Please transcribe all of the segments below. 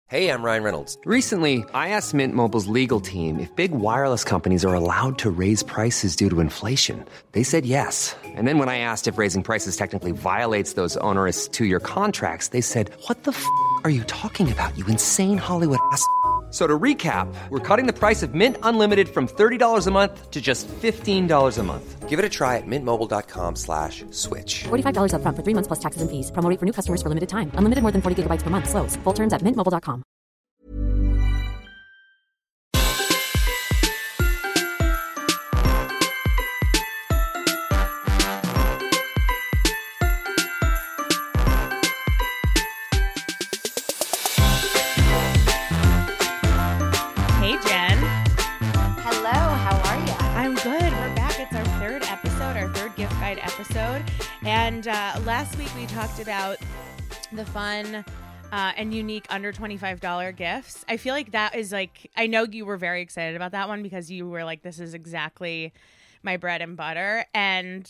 Hey, I'm Ryan Reynolds. Recently, I asked Mint Mobile's legal team if big wireless companies are allowed to raise prices due to inflation. They said yes. And then when I asked if raising prices technically violates those onerous two-year contracts, they said, "What the f*** are you talking about, you insane Hollywood ass?" So to recap, we're cutting the price of Mint Unlimited from $30 a month to just $15 a month. Give it a try at mintmobile.com/switch. $45 up front for 3 months plus taxes and fees. Promo rate for new customers for limited time. Unlimited more than 40 gigabytes per month. Slows full terms at mintmobile.com. Hey, Jen. Hello, how are you? I'm good. We're back. It's our third episode, our third gift guide episode. And last week we talked about the fun and unique under $25 gifts. I feel like that is like, I know you were very excited about that one because you were like, this is exactly my bread and butter. And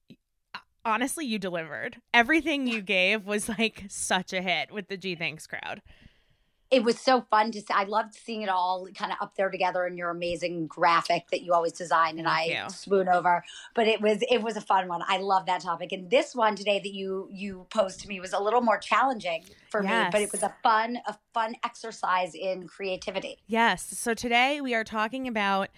honestly, you delivered. Everything you gave was like such a hit with the G Thanks crowd. It was so fun to see. I loved seeing it all kind of up there together in your amazing graphic that you always design and I swoon over. But it was a fun one. I love that topic. And this one today that you posed to me was a little more challenging for me, but it was a fun exercise in creativity. Yes. So today we are talking about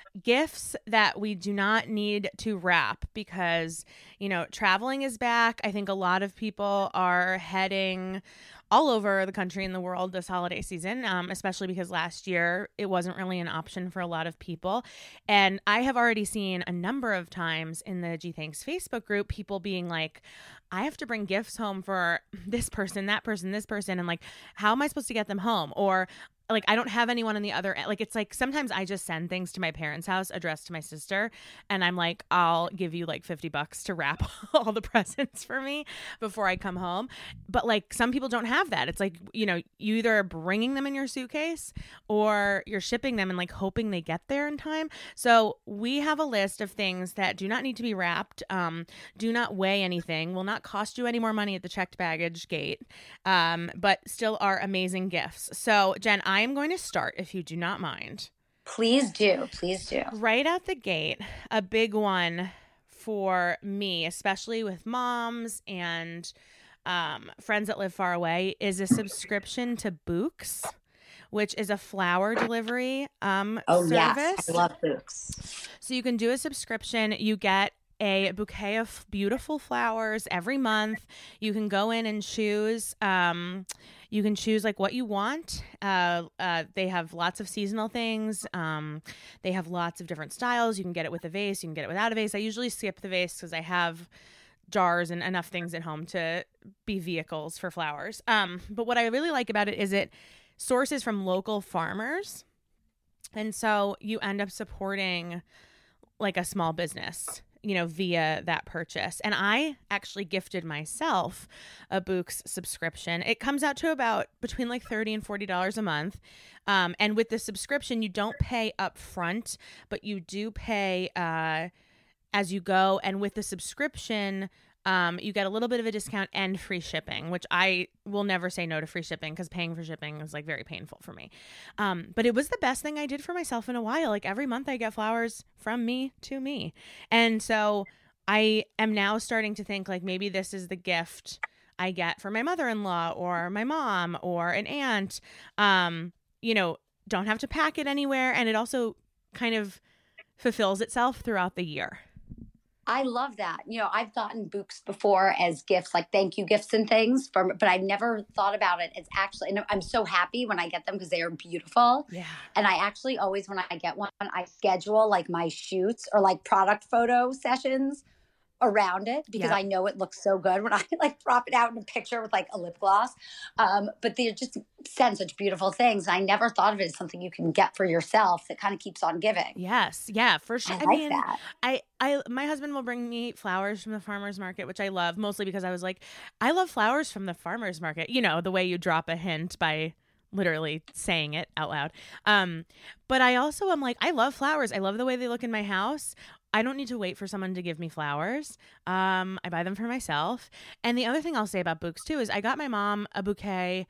gifts that we do not need to wrap because, you know, traveling is back. I think a lot of people are heading all over the country and the world this holiday season, especially because last year it wasn't really an option for a lot of people. And I have already seen a number of times in the G Thanks Facebook group, people being like, I have to bring gifts home for this person, that person, this person. And like, how am I supposed to get them home? Or like, I don't have anyone on the other end. Like, it's like sometimes I just send things to my parents' house addressed to my sister. And I'm like, I'll give you like $50 to wrap all the presents for me before I come home. But like, some people don't have that. It's like, you know, you either are bringing them in your suitcase or you're shipping them and like hoping they get there in time. So we have a list of things that do not need to be wrapped, do not weigh anything, will not cost you any more money at the checked baggage gate, but still are amazing gifts. So Jen, I am going to start, if you do not mind. Please do. Please do. Right out the gate, a big one for me, especially with moms and friends that live far away, is a subscription to Books, which is a flower delivery service. Yes, I love Books. So you can do a subscription. You get a bouquet of beautiful flowers every month. You can go in and choose. You can choose like what you want. They have lots of seasonal things. They have lots of different styles. You can get it with a vase. You can get it without a vase. I usually skip the vase because I have jars and enough things at home to be vehicles for flowers. But what I really like about it is it sources from local farmers. And so you end up supporting like a small business, you know, via that purchase. And I actually gifted myself a Books subscription. It comes out to about between like $30 and $40 a month. And with the subscription, you don't pay up front, but you do pay as you go. And with the subscription, you get a little bit of a discount and free shipping, which I will never say no to free shipping because paying for shipping is like very painful for me. But it was the best thing I did for myself in a while. Like every month I get flowers from me to me. And so I am now starting to think like maybe this is the gift I get for my mother-in-law or my mom or an aunt. You know, don't have to pack it anywhere. And it also kind of fulfills itself throughout the year. I love that. You know, I've gotten Books before as gifts, like thank you gifts and things, but I never thought about it as actually, and I'm so happy when I get them because they are beautiful. Yeah. And I actually always, when I get one, I schedule like my shoots or like product photo sessions around it because I know it looks so good when I like prop it out in a picture with like a lip gloss. But they just send such beautiful things. I never thought of it as something you can get for yourself that kind of keeps on giving. Yes. Yeah, for sure. I like that. My husband will bring me flowers from the farmer's market, which I love mostly because I was like, I love flowers from the farmer's market. You know, the way you drop a hint by literally saying it out loud. But I also am like, I love flowers. I love the way they look in my house. I don't need to wait for someone to give me flowers. I buy them for myself. And the other thing I'll say about Books too is I got my mom a bouquet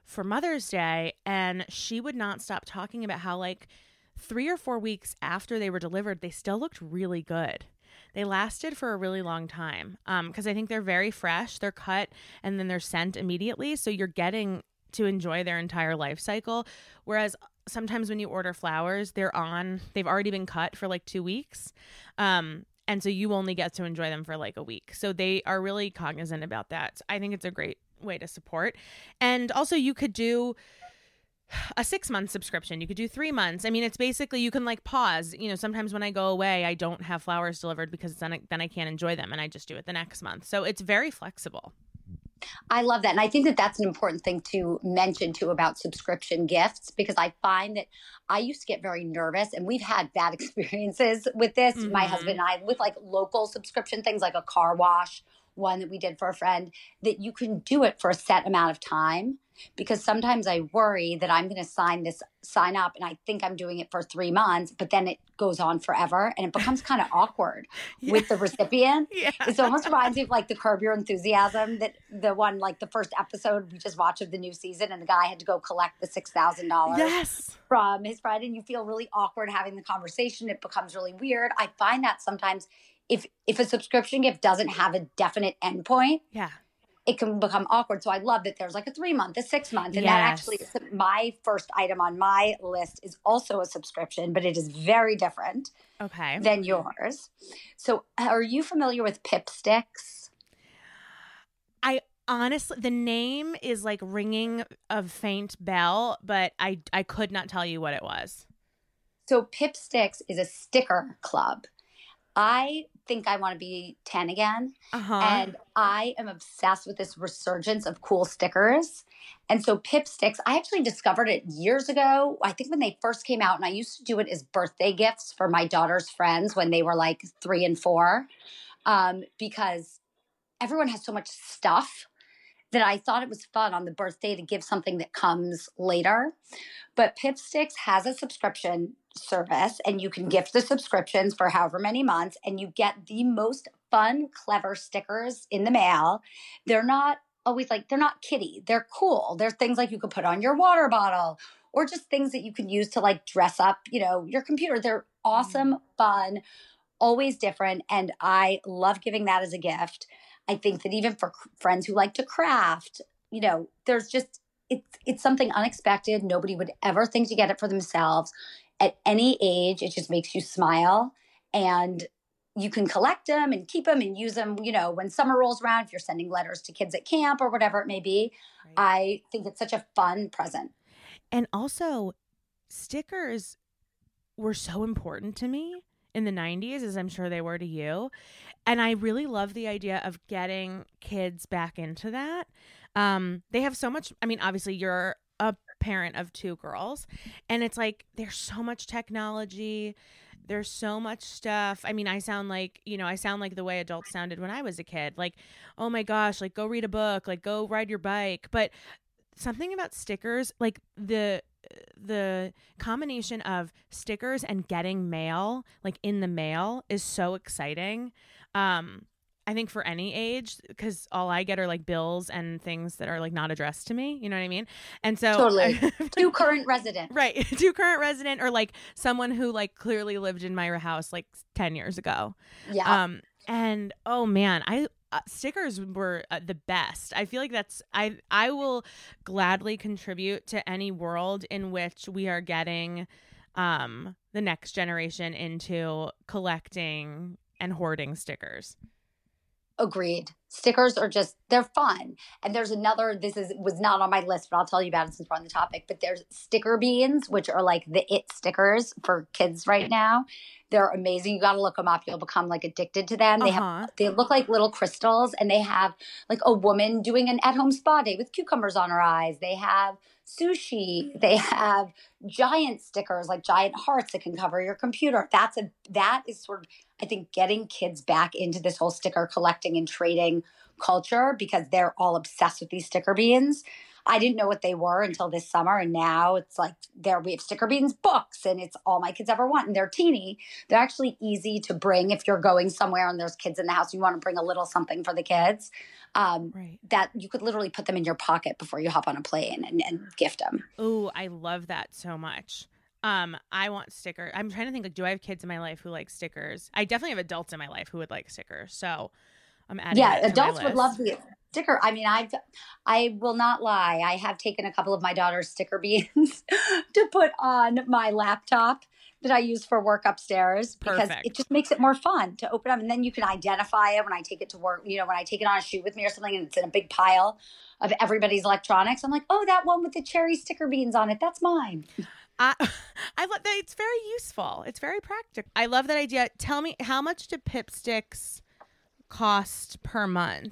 for Mother's Day, and she would not stop talking about how like 3 or 4 weeks after they were delivered, they still looked really good. They lasted for a really long time because I think they're very fresh. They're cut and then they're sent immediately. So you're getting to enjoy their entire life cycle. Whereas sometimes when you order flowers, they've already been cut for like 2 weeks. And so you only get to enjoy them for like a week. So they are really cognizant about that. I think it's a great way to support. And also you could do a 6-month subscription. You could do 3 months. I mean, it's basically, you can like pause. You know, sometimes when I go away, I don't have flowers delivered because then I can't enjoy them, and I just do it the next month. So it's very flexible. I love that. And I think that that's an important thing to mention too about subscription gifts, because I find that I used to get very nervous, and we've had bad experiences with this, my husband and I, with like local subscription things like a car wash, one that we did for a friend, that you can do it for a set amount of time. Because sometimes I worry that I'm going to sign up and I think I'm doing it for 3 months, but then it goes on forever and it becomes kind of awkward with the recipient. Yeah. It almost reminds me of like the Curb Your Enthusiasm, that the one, like the first episode we just watched of the new season, and the guy had to go collect the $6,000 from his friend, and you feel really awkward having the conversation. It becomes really weird. I find that sometimes if a subscription gift doesn't have a definite endpoint, it can become awkward. So I love that there's like a 3-month, a 6-month. And that actually is my first item on my list is also a subscription, but it is very different than yours. So are you familiar with Pip Sticks? I honestly, the name is like ringing a faint bell, but I could not tell you what it was. So Pip Sticks is a sticker club. I think I want to be 10 again. And I am obsessed with this resurgence of cool stickers. And so Pip Sticks, I actually discovered it years ago. I think when they first came out, and I used to do it as birthday gifts for my daughter's friends when they were like 3 and 4, because everyone has so much stuff that I thought it was fun on the birthday to give something that comes later. But Pip Sticks has a subscription service, and you can gift the subscriptions for however many months, and you get the most fun, clever stickers in the mail. They're not always like, they're not kiddie. They're cool. They're things like you could put on your water bottle, or just things that you can use to like dress up, you know, your computer. They're awesome, fun, always different. And I love giving that as a gift. I think that even for friends who like to craft, you know, there's just, it's something unexpected. Nobody would ever think to get it for themselves. At any age, it just makes you smile, and you can collect them and keep them and use them, you know, when summer rolls around, if you're sending letters to kids at camp or whatever it may be. Right. I think it's such a fun present. And also, stickers were so important to me in the 90s, as I'm sure they were to you. And I really love the idea of getting kids back into that. They have so much, I mean, obviously you're a parent of 2 girls, and it's like there's so much technology, there's so much stuff. I mean, I sound like the way adults sounded when I was a kid, like, oh my gosh, like go read a book, like go ride your bike. But something about stickers, like the combination of stickers and getting mail, like in the mail, is so exciting. I think for any age, because all I get are like bills and things that are like not addressed to me. You know what I mean? And so totally to current resident, right? To current resident, or like someone who like clearly lived in my house like 10 years ago. Yeah. And oh man, stickers were the best. I feel like I will gladly contribute to any world in which we are getting the next generation into collecting and hoarding stickers. Agreed. Stickers are just, they're fun. And there's another, was not on my list, but I'll tell you about it since we're on the topic. But there's sticker beans, which are like the it stickers for kids right now. They're amazing. You got to look them up. You'll become like addicted to them. They look like little crystals, and they have like a woman doing an at-home spa day with cucumbers on her eyes. They have sushi. They have giant stickers, like giant hearts that can cover your computer. That is sort of, I think, getting kids back into this whole sticker collecting and trading culture, because they're all obsessed with these sticker beans. I didn't know what they were until this summer. And now it's like we have Sticker Beans books, and it's all my kids ever want. And they're teeny. They're actually easy to bring if you're going somewhere and there's kids in the house. You want to bring a little something for the kids. Right. That you could literally put them in your pocket before you hop on a plane and gift them. Ooh, I love that so much. I want stickers. I'm trying to think, like, do I have kids in my life who like stickers? I definitely have adults in my life who would like stickers. So I'm adding that to adults my would love the sticker. I mean, I will not lie. I have taken a couple of my daughter's Sticker Beans to put on my laptop that I use for work upstairs because it just makes it more fun to open up. And then you can identify it when I take it to work, when I take it on a shoot with me or something and it's in a big pile of everybody's electronics. I'm like, oh, that one with the cherry Sticker Beans on it. That's mine. I love that. It's very useful. It's very practical. I love that idea. Tell me, how much do Pip Sticks cost per month?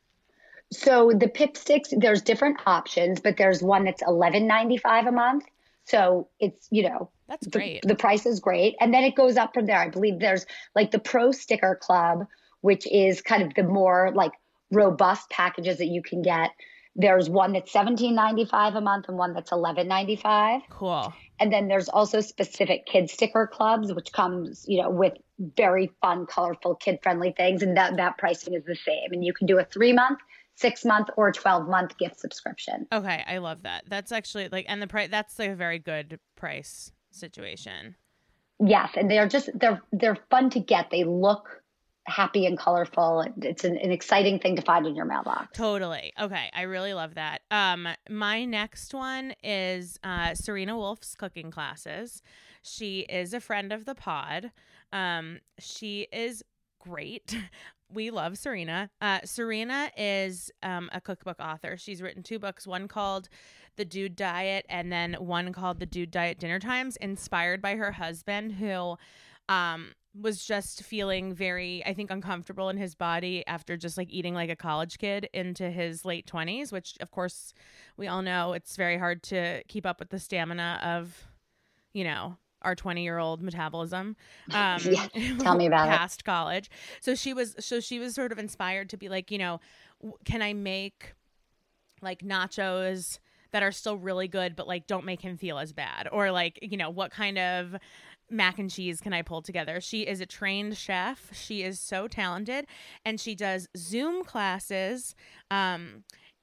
So the Pip Sticks, there's different options, but there's one that's $11.95 a month. So it's, that's great. The price is great. And then it goes up from there. I believe there's like the Pro Sticker Club, which is kind of the more like robust packages that you can get. There's one that's $17.95 a month and one that's $11.95. Cool. And then there's also specific kid sticker clubs, which comes, with very fun, colorful, kid-friendly things. And that pricing is the same. And you can do a 3-month, 6-month, or 12-month gift subscription. Okay, I love that. That's actually and the price. That's like a very good price situation. Yes, and they're fun to get. They look happy and colorful. It's an exciting thing to find in your mailbox. Totally. Okay, I really love that. My next one is Serena Wolf's cooking classes. She is a friend of the pod. She is great. We love Serena. Serena is a cookbook author. She's written 2 books, one called The Dude Diet and then one called The Dude Diet Dinner Times, inspired by her husband who was just feeling very, I think, uncomfortable in his body after just like eating like a college kid into his late 20s, which of course we all know it's very hard to keep up with the stamina of, our 20-year-old metabolism. Tell me about it. Past college. So she was sort of inspired to be like, can I make like nachos that are still really good, but like don't make him feel as bad? Or like, what kind of mac and cheese can I pull together? She is a trained chef. She is so talented, and she does Zoom classes. And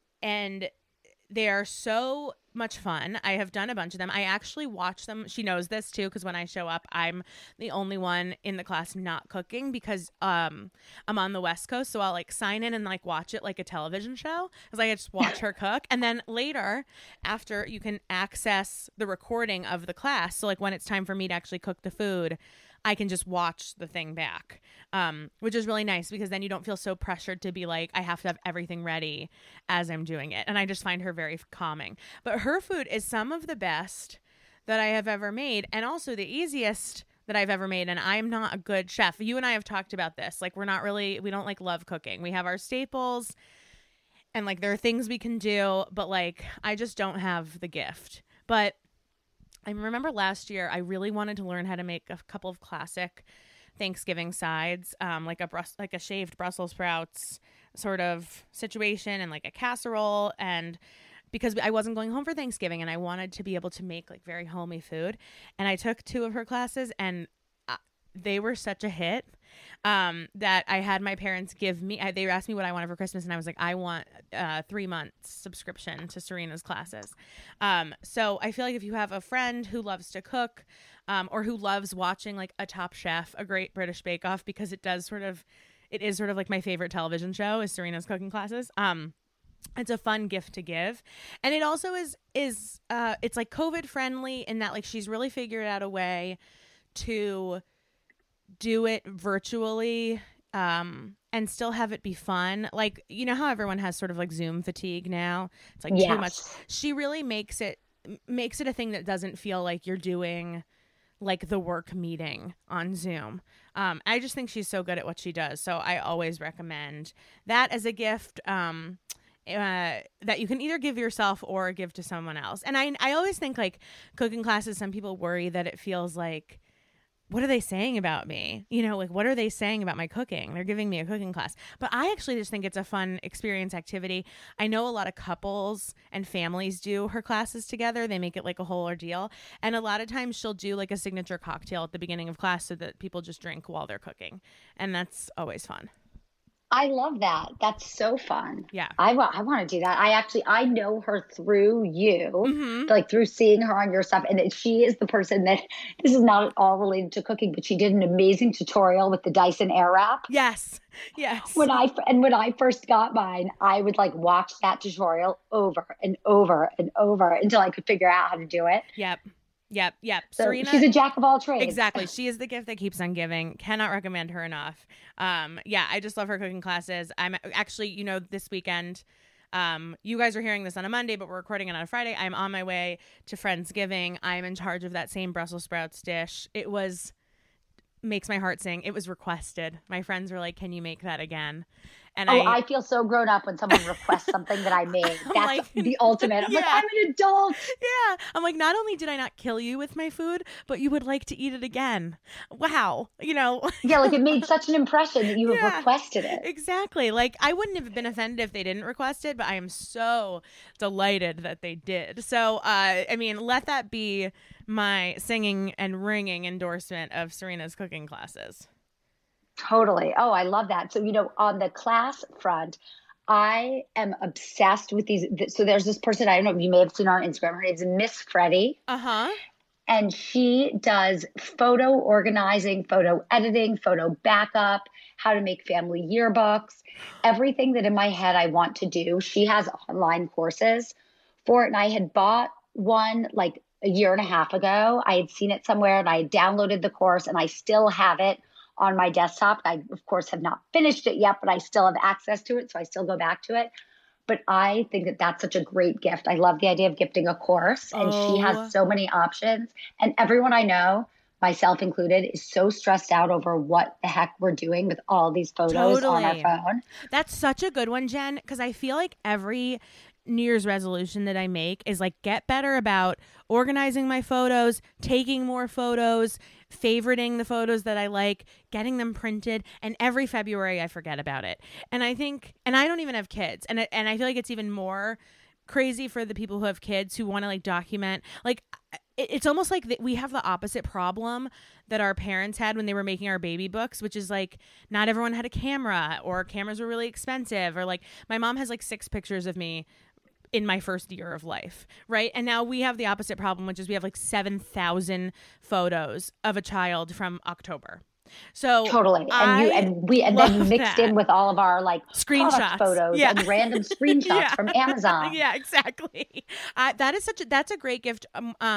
they are so much fun. I have done a bunch of them. I actually watch them. She knows this too, because when I show up, I'm the only one in the class not cooking because I'm on the West Coast. So I'll like sign in and like watch it like a television show, because I just watch her cook. And then later, after, you can access the recording of the class. So like when it's time for me to actually cook the food, I can just watch the thing back, which is really nice because then you don't feel so pressured to be like, I have to have everything ready as I'm doing it. And I just find her very calming. But her food is some of the best that I have ever made, and also the easiest that I've ever made. And I'm not a good chef. You and I have talked about this. Like, we don't like love cooking. We have our staples and like there are things we can do, but like I just don't have the gift. But I remember last year I really wanted to learn how to make a couple of classic Thanksgiving sides, like a shaved Brussels sprouts sort of situation, and like a casserole, and because I wasn't going home for Thanksgiving and I wanted to be able to make like very homey food. And I took 2 of her classes, and they were such a hit that I had my parents give me, they asked me what I wanted for Christmas, and I was like, I want a 3-month subscription to Serena's classes. So I feel like if you have a friend who loves to cook, or who loves watching like a Top Chef, a Great British Bake Off, because it is sort of like my favorite television show is Serena's cooking classes. It's a fun gift to give. And it also is it's like COVID friendly in that like she's really figured out a way to do it virtually and still have it be fun. Like, how everyone has sort of like Zoom fatigue now. It's like too much. She really makes it a thing that doesn't feel like you're doing like the work meeting on Zoom. I just think she's so good at what she does. So I always recommend that as a gift that you can either give yourself or give to someone else. And I always think like cooking classes, some people worry that it feels like what are they saying about me? You know, like, what are they saying about my cooking? They're giving me a cooking class. But I actually just think it's a fun experience activity. I know a lot of couples and families do her classes together. They make it like a whole ordeal. And a lot of times she'll do like a signature cocktail at the beginning of class so that people just drink while they're cooking. And that's always fun. I love that. That's so fun. Yeah. I want to do that. I know her through you, like through seeing her on your stuff. And she is the person that, this is not at all related to cooking, but she did an amazing tutorial with the Dyson Airwrap. Yes. Yes. When I first got mine, I would like watch that tutorial over and over and over until I could figure out how to do it. Yep. So Serena, she's a jack of all trades. Exactly. She is the gift that keeps on giving. Cannot recommend her enough. I just love her cooking classes. I'm actually, this weekend, you guys are hearing this on a Monday, but we're recording it on a Friday. I'm on my way to Friendsgiving. I'm in charge of that same Brussels sprouts dish. Makes my heart sing. It was requested. My friends were like, can you make that again? And I feel so grown up when someone requests something that I made. That's like, the ultimate. I'm like, I'm an adult. Yeah. I'm like, not only did I not kill you with my food, but you would like to eat it again. Wow. Yeah, like it made such an impression that you have requested it. Exactly. Like I wouldn't have been offended if they didn't request it, but I am so delighted that they did. So, let that be my singing and ringing endorsement of Serena's cooking classes. Totally. Oh, I love that. So, on the class front, I am obsessed with these. So there's this person, I don't know, you may have seen her on Instagram. Her name's Miss Freddie. Uh-huh. And she does photo organizing, photo editing, photo backup, how to make family yearbooks, everything that in my head I want to do. She has online courses for it. And I had bought one like a year and a half ago. I had seen it somewhere and I had downloaded the course and I still have it on my desktop. I, of course, have not finished it yet, but I still have access to it. So I still go back to it. But I think that that's such a great gift. I love the idea of gifting a course. And she has so many options. And everyone I know, myself included, is so stressed out over what the heck we're doing with all these photos on our phone. That's such a good one, Jen, because I feel like every New Year's resolution that I make is like get better about organizing my photos, taking more photos, favoriting the photos that I like, getting them printed, and every February I forget about it. And I think, and I don't even have kids, and I feel like it's even more crazy for the people who have kids who want to like document. Like it's almost like we have the opposite problem that our parents had when they were making our baby books, which is like not everyone had a camera, or cameras were really expensive, or like my mom has like 6 pictures of me in my first year of life, right? And now we have the opposite problem, which is we have like 7,000 photos of a child from October. So totally, and then mixed in with all of our like screenshots photos and random screenshots from Amazon. Yeah, exactly. That's a great gift.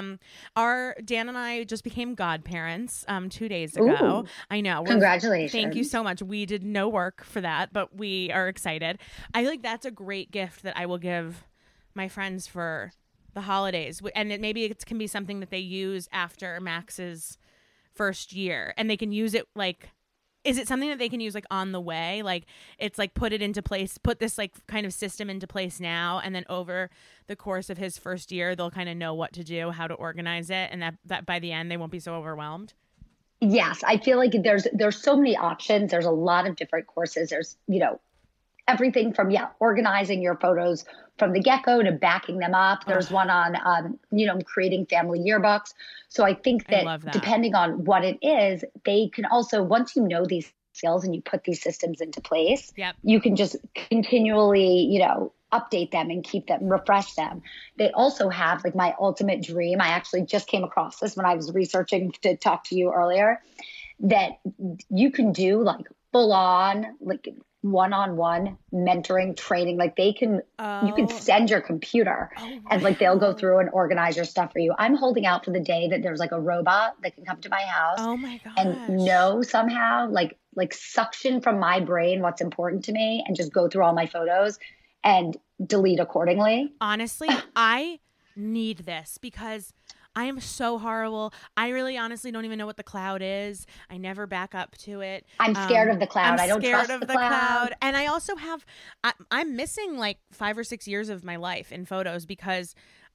Our Dan and I just became godparents 2 days ago. Ooh, I know. Congratulations! Thank you so much. We did no work for that, but we are excited. I feel like that's a great gift that I will give my friends for the holidays, and maybe it can be something that they use after Max's first year, and they can use it like, is it something that they can use like on the way? Like it's like put this like kind of system into place now, and then over the course of his first year, they'll kind of know what to do, how to organize it, and that by the end they won't be so overwhelmed. Yes, I feel like there's so many options. There's a lot of different courses. There's, everything from, organizing your photos from the get-go to backing them up. There's one on, creating family yearbooks. So I think that depending on what it is, they can also, once you know these skills and you put these systems into place, you can just continually, update them and keep them, refresh them. They also have like my ultimate dream. I actually just came across this when I was researching to talk to you earlier, that you can do like full on, like one-on-one mentoring training. Like you can send your computer and like they'll go through and organize your stuff for you. I'm holding out for the day that there's like a robot that can come to my house and know somehow like suction from my brain what's important to me and just go through all my photos and delete accordingly. Honestly, I need this because I am so horrible. I really honestly don't even know what the cloud is. I never back up to it. I'm scared of the cloud. I don't trust the cloud. And I also I'm missing like 5 or 6 years of my life in photos because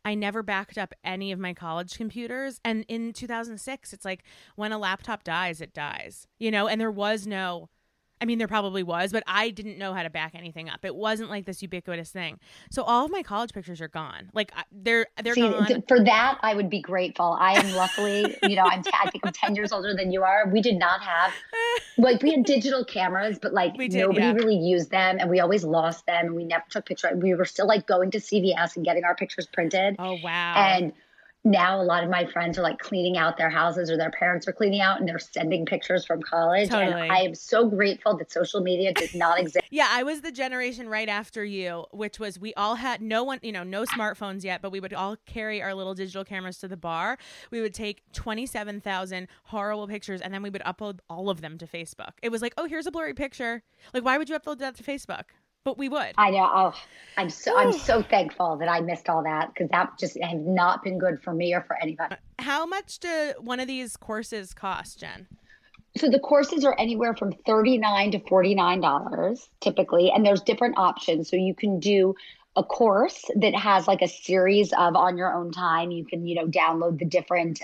I never backed up any of my college computers. And in 2006, it's like when a laptop dies, it dies, you know, and there was no, I mean, there probably was, but I didn't know how to back anything up. It wasn't like this ubiquitous thing. So all of my college pictures are gone. Like they're gone. For that, I would be grateful. I am luckily, you know, I think I'm 10 years older than you are. We did not have, like, we had digital cameras, but like nobody really used them, and we always lost them, and we never took pictures. We were still like going to CVS and getting our pictures printed. Oh, wow. And now a lot of my friends are like cleaning out their houses, or their parents are cleaning out, and they're sending pictures from college. Totally. And I am so grateful that social media did not exist. Yeah, I was the generation right after you, which was we all had no smartphones yet, but we would all carry our little digital cameras to the bar. We would take 27,000 horrible pictures, and then we would upload all of them to Facebook. It was like, oh, here's a blurry picture. Like, why would you upload that to Facebook? But we would. I know. Oh, I'm so thankful that I missed all that, because that just has not been good for me or for anybody. How much do one of these courses cost, Jen? So the courses are anywhere from $39 to $49 typically, and there's different options. So you can do a course that has like a series of on your own time. You can, you know, download the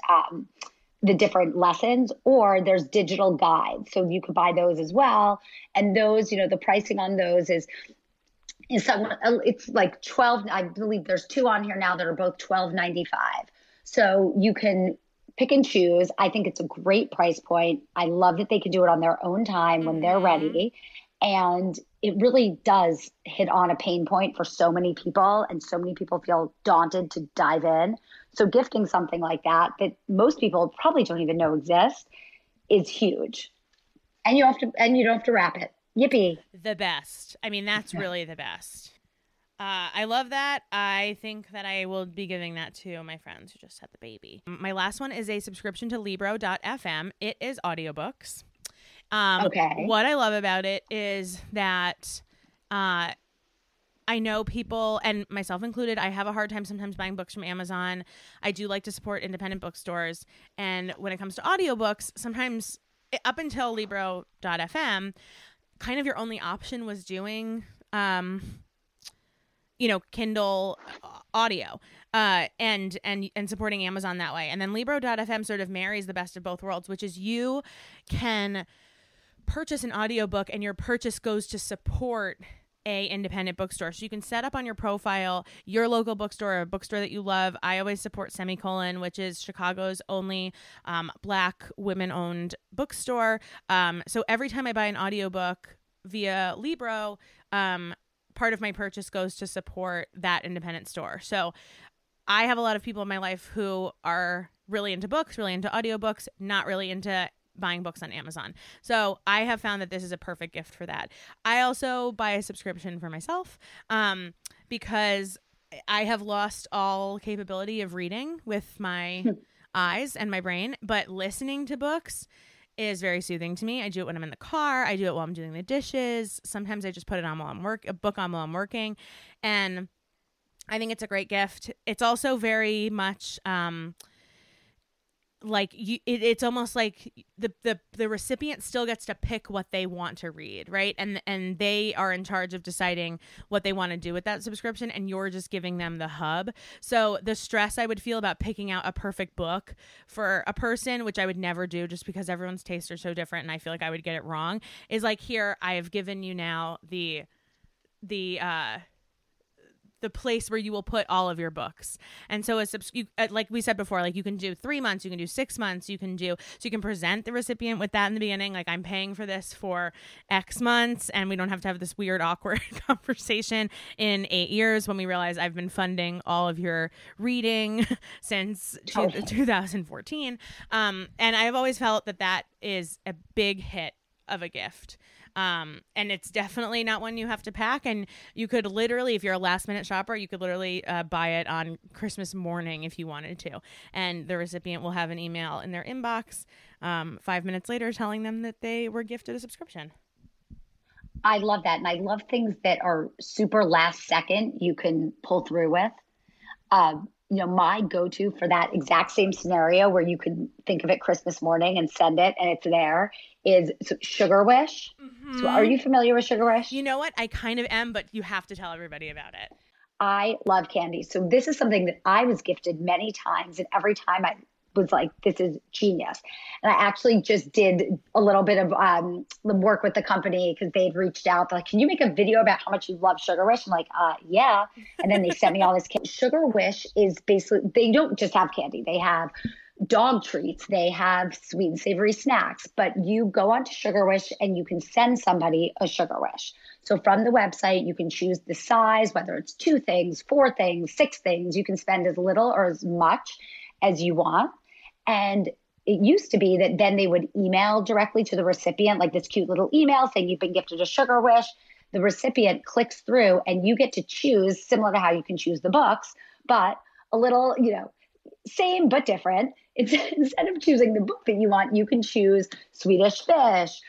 different lessons, or there's digital guides. So you could buy those as well. And those, you know, the pricing on those is somewhat, it's like 12, I believe there's 2 on here now that are both $12.95. So you can pick and choose. I think it's a great price point. I love that they can do it on their own time when they're ready. And it really does hit on a pain point for so many people, and so many people feel daunted to dive in. So gifting something like that most people probably don't even know exists is huge. And you don't have to wrap it. Yippee. The best. I mean, that's really the best. I love that. I think that I will be giving that to my friends who just had the baby. My last one is a subscription to Libro.fm. It is audiobooks. Okay. What I love about it is that I know people, and myself included, I have a hard time sometimes buying books from Amazon. I do like to support independent bookstores. And when it comes to audiobooks, sometimes up until Libro.fm, kind of your only option was doing, Kindle audio and supporting Amazon that way. And then Libro.fm sort of marries the best of both worlds, which is you can purchase an audiobook and your purchase goes to support a independent bookstore. So you can set up on your profile your local bookstore or a bookstore that you love. I always support Semicolon, which is Chicago's only Black women-owned bookstore. So every time I buy an audiobook via Libro, part of my purchase goes to support that independent store. So I have a lot of people in my life who are really into books, really into audiobooks, not really into buying books on Amazon. So I have found that this is a perfect gift for that. I also buy a subscription for myself because I have lost all capability of reading with my eyes and my brain, but listening to books is very soothing to me. I do it when I'm in the car. I do it while I'm doing the dishes. Sometimes I just put it on while I'm while I'm working. And I think it's a great gift. It's also very much it's almost like the recipient still gets to pick what they want to read, right? And they are in charge of deciding what they want to do with that subscription, and you're just giving them the hub. So the stress I would feel about picking out a perfect book for a person, which I would never do just because everyone's tastes are so different and I feel like I would get it wrong, is like, here, I have given you now the place where you will put all of your books. And so like we said before, like you can do 3 months, you can do 6 months, so you can present the recipient with that in the beginning. Like, I'm paying for this for X months, and we don't have to have this weird, awkward conversation in 8 years when we realize I've been funding all of your reading since 2014. And I've always felt that is a big hit of a gift. And it's definitely not one you have to pack. And you could literally, if you're a last minute shopper, you could literally buy it on Christmas morning if you wanted to. And the recipient will have an email in their inbox 5 minutes later telling them that they were gifted a subscription. I love that. And I love things that are super last second you can pull through with. My go-to for that exact same scenario where you could think of it Christmas morning and send it and it's there is Sugar Wish. Mm-hmm. So are you familiar with Sugar Wish? You know what? I kind of am, but you have to tell everybody about it. I love candy. So this is something that I was gifted many times, and every time I was like, this is genius. And I actually just did a little bit of work with the company because they'd reached out. They're like, can you make a video about how much you love Sugar Wish? I'm like, yeah. And then they sent me all this candy. Sugar Wish is basically, they don't just have candy. They have dog treats. They have sweet and savory snacks. But you go onto Sugar Wish and you can send somebody a Sugar Wish. So from the website, you can choose the size, whether it's 2 things, 4 things, 6 things. You can spend as little or as much as you want. And it used to be that then they would email directly to the recipient, like this cute little email saying you've been gifted a Sugar Wish. The recipient clicks through and you get to choose, similar to how you can choose the books, but a little, same but different. Instead of choosing the book that you want, you can choose Swedish Fish,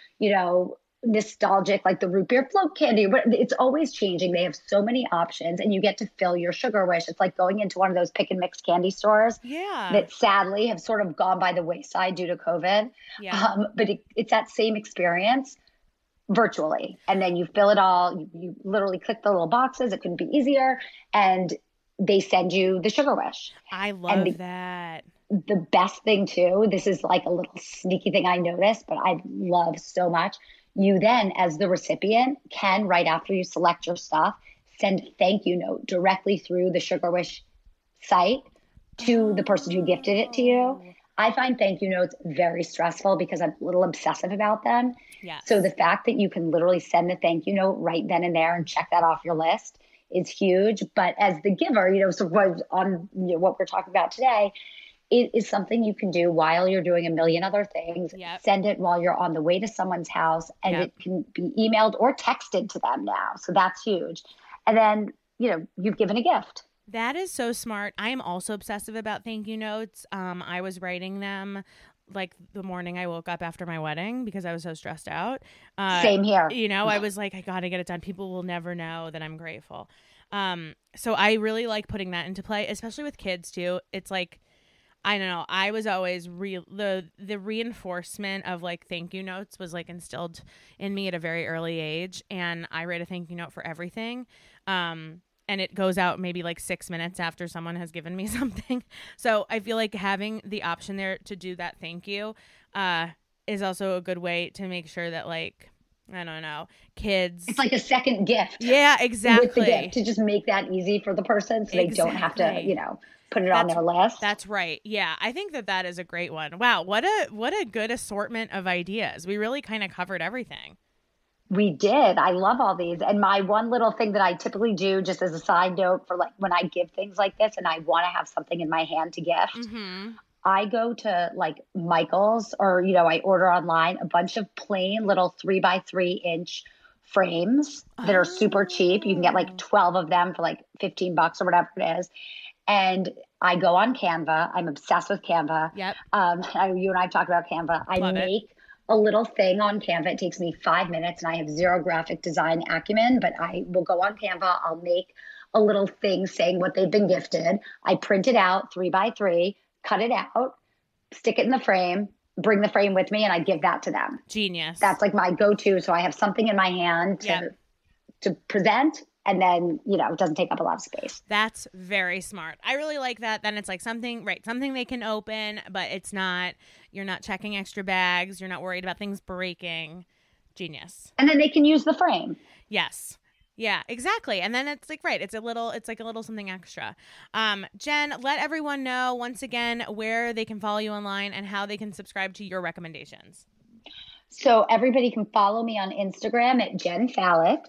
nostalgic, like the root beer float candy. It's always changing. They have so many options and you get to fill your Sugar Wish. It's like going into one of those pick and mix candy stores that sadly have sort of gone by the wayside due to COVID. Yeah. But it's that same experience virtually. And then you fill it all. You literally click the little boxes. It couldn't be easier. And they send you the Sugar Wish. I love that. The best thing too, this is like a little sneaky thing I noticed, but I love so much. You then, as the recipient, can, right after you select your stuff, send a thank you note directly through the Sugar Wish site to the person who gifted it to you. I find thank you notes very stressful because I'm a little obsessive about them. Yes. So the fact that you can literally send the thank you note right then and there and check that off your list is huge. But as the giver, so on what we're talking about today, it is something you can do while you're doing a million other things. Yep. Send it while you're on the way to someone's house, and it can be emailed or texted to them now. So that's huge. And then, you've given a gift. That is so smart. I am also obsessive about thank you notes. I was writing them like the morning I woke up after my wedding because I was so stressed out. Same here. I was like, I got to get it done. People will never know that I'm grateful. So I really like putting that into play, especially with kids too. It's like, I don't know. I was always the reinforcement of like thank you notes was like instilled in me at a very early age, and I write a thank you note for everything. And it goes out maybe like 6 minutes after someone has given me something. So I feel like having the option there to do that thank you is also a good way to make sure that like, I don't know, kids. It's like a second gift. Yeah, exactly. With the gift to just make that easy for the person so they don't have to, put it on their list. That's right. Yeah, I think that is a great one. Wow, what a good assortment of ideas. We really kind of covered everything. We did. I love all these. And my one little thing that I typically do, just as a side note for like when I give things like this and I want to have something in my hand to gift, I go to like Michael's or, I order online a bunch of plain little 3x3 inch frames that are super cheap. You can get like 12 of them for like $15 or whatever it is. And I go on Canva. I'm obsessed with Canva. Yep. You and I have talked about Canva. I make a little thing on Canva. It takes me 5 minutes and I have zero graphic design acumen, but I will go on Canva. I'll make a little thing saying what they've been gifted. I print it out 3x3, cut it out, stick it in the frame, bring the frame with me, and I give that to them. Genius. That's like my go-to. So I have something in my hand to present. And then, it doesn't take up a lot of space. That's very smart. I really like that. Then it's like something they can open, but you're not checking extra bags. You're not worried about things breaking. Genius. And then they can use the frame. Yes. Yeah, exactly. And then it's like, it's like a little something extra. Jen, let everyone know once again where they can follow you online and how they can subscribe to your recommendations. So everybody can follow me on Instagram at Jen Fallick,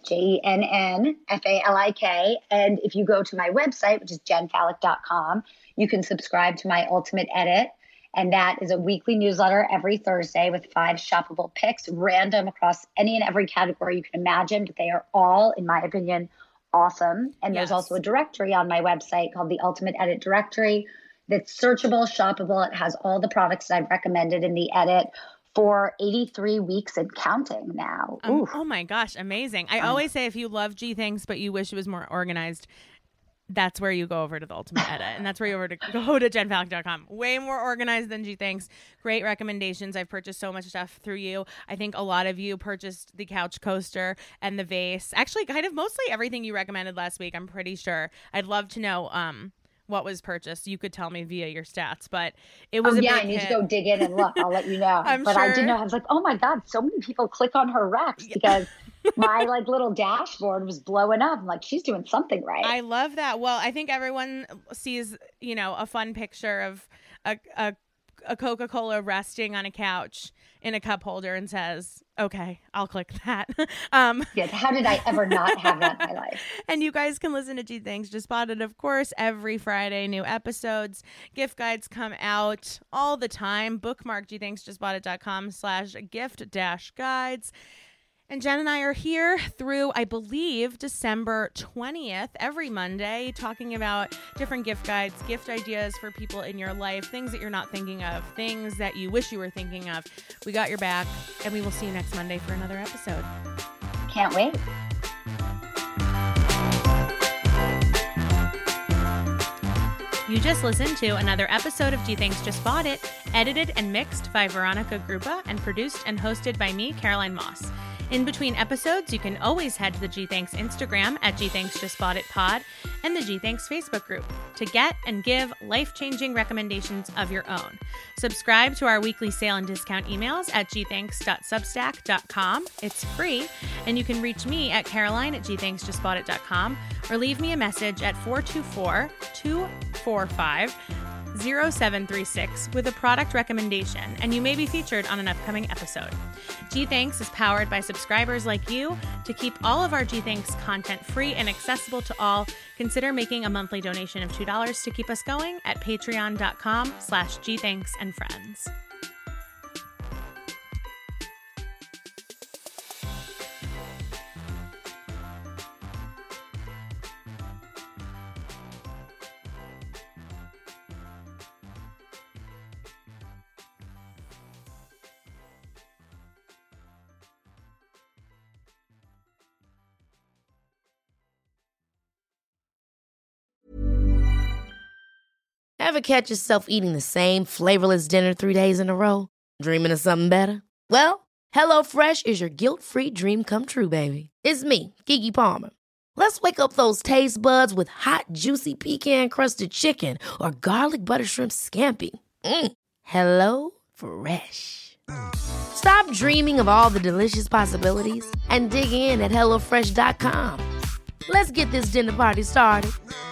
JENNFALIK. And if you go to my website, which is jenfallick.com, you can subscribe to my Ultimate Edit. And that is a weekly newsletter every Thursday with 5 shoppable picks, random across any and every category you can imagine. But they are all, in my opinion, awesome. And there's also a directory on my website called the Ultimate Edit Directory that's searchable, shoppable. It has all the products that I've recommended in the edit for 83 weeks and counting now. Oh my gosh, amazing. I always say if you love G Things, but you wish it was more organized, that's where you go over to the Ultimate Edit, and that's where you go to jenfalk.com. Way more organized than G Thanks. Great recommendations. I've purchased so much stuff through you. I think a lot of you purchased the couch coaster and the vase. Actually, kind of mostly everything you recommended last week, I'm pretty sure. I'd love to know what was purchased. You could tell me via your stats, but it was a big I need hit. to go dig in and look. I'll let you know. But sure. I didn't know. I was like, oh my God, so many people click on her recs because my like little dashboard was blowing up. I'm like, she's doing something right. I love that. Well, I think everyone sees, a fun picture of a Coca-Cola resting on a couch in a cup holder and says, okay, I'll click that. Yes, how did I ever not have that in my life? And you guys can listen to G Thanks Just Spotted, of course, every Friday, new episodes. Gift guides come out all the time. Bookmark gthanksjustspotted.com/gift-guides. And Jen and I are here through, I believe, December 20th, every Monday, talking about different gift guides, gift ideas for people in your life, things that you're not thinking of, things that you wish you were thinking of. We got your back, and we will see you next Monday for another episode. Can't wait. You just listened to another episode of G Thanks Just Bought It, edited and mixed by Veronica Grupa and produced and hosted by me, Caroline Moss. In between episodes, you can always head to the G Thanks Instagram at G Thanks Just Bought It Pod and the G Thanks Facebook group to get and give life-changing recommendations of your own. Subscribe to our weekly sale and discount emails at gthanks.substack.com. It's free, and you can reach me at caroline@gthanksjustboughtit.com or leave me a message at 424-245-0736 with a product recommendation, and you may be featured on an upcoming episode. G Thanks is powered by subscribers like you. To keep all of our G Thanks content free and accessible to all, consider making a monthly donation of $2 to keep us going at patreon.com/gthanksandfriends. Ever catch yourself eating the same flavorless dinner 3 days in a row? Dreaming of something better? Well, HelloFresh is your guilt-free dream come true, baby. It's me, Keke Palmer. Let's wake up those taste buds with hot, juicy pecan-crusted chicken or garlic butter shrimp scampi. Hello Fresh. Stop dreaming of all the delicious possibilities and dig in at HelloFresh.com. Let's get this dinner party started.